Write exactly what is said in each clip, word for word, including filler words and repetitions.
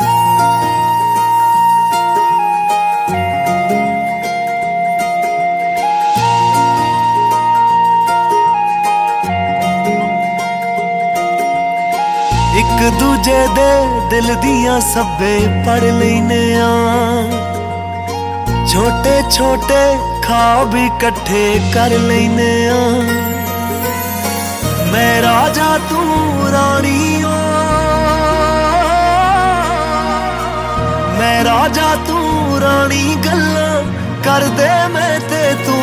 एक दूजे दे दिल दियां सब्बे पढ़ लैने आ, छोटे छोटे ख्वाब इकट्ठे कर लैने आ। मैं राजा तू रानी ओ, मैं राजा तू रानी गल्लां कर दे मैं ते तू।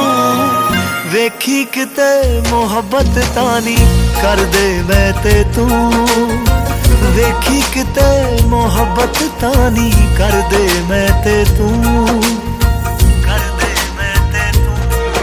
वेखी किते मोहब्बत तानी कर दे मैं ते तू। वेखी किते मोहब्बत तानी कर दे मैं ते तू, कर दे मैं ते तू।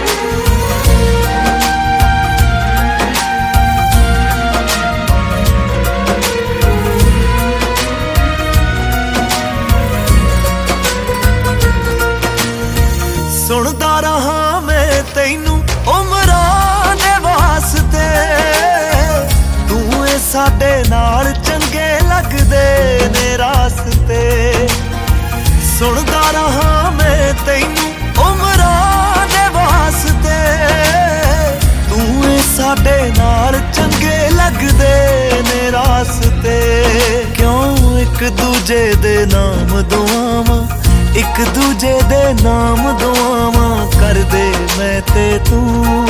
सुनदा रहा मैं तैनू उमरां दे वास्ते, तू ए साडे नाल चंगे लगदे ने रास्ते। सुनदा रहा मैं तैनू उमरां दे वास्ते, तू ए साडे नाल चंगे लगदे ने रास्ते। क्यों एक दूजे दे नाम दुआवां, एक दूजे दे नाम दुआवां कर दे मैं ते तू।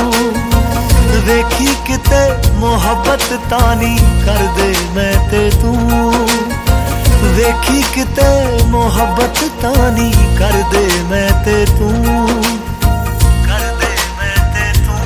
वेखी किते मोहब्बत तानी कर दे मैं ते तू। वेखी किते मोहब्बत तानी कर दे मैं ते तू, कर दे मैं ते तू।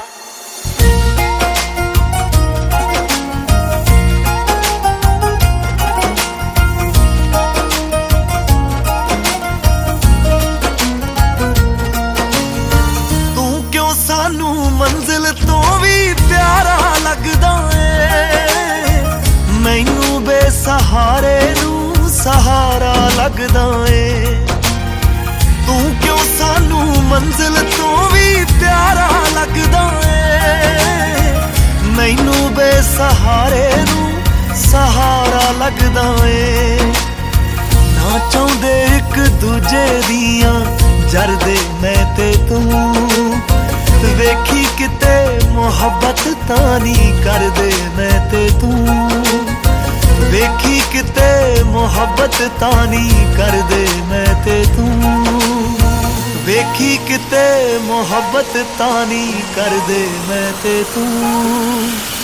तू क्यों सानू मंजिल तो भी प्यारा लगदा ए, मैनू बेसहारे नू सहारा लगदा ए। तू क्यों सानू मंजिल तो भी प्यारा लगदा ए, मैनू बेसहारे नू सहारा लगदा ए। ना चाहुंदे एक दूजे दियां जरदे मैं ते तू। वेखी किते मोहब्बत तानी कर दे मैं ते तू। वेखी किते मोहब्बत तानी कर दे मैं ते तू। वेखी किते मोहब्बत तानी कर दे मैं ते तू।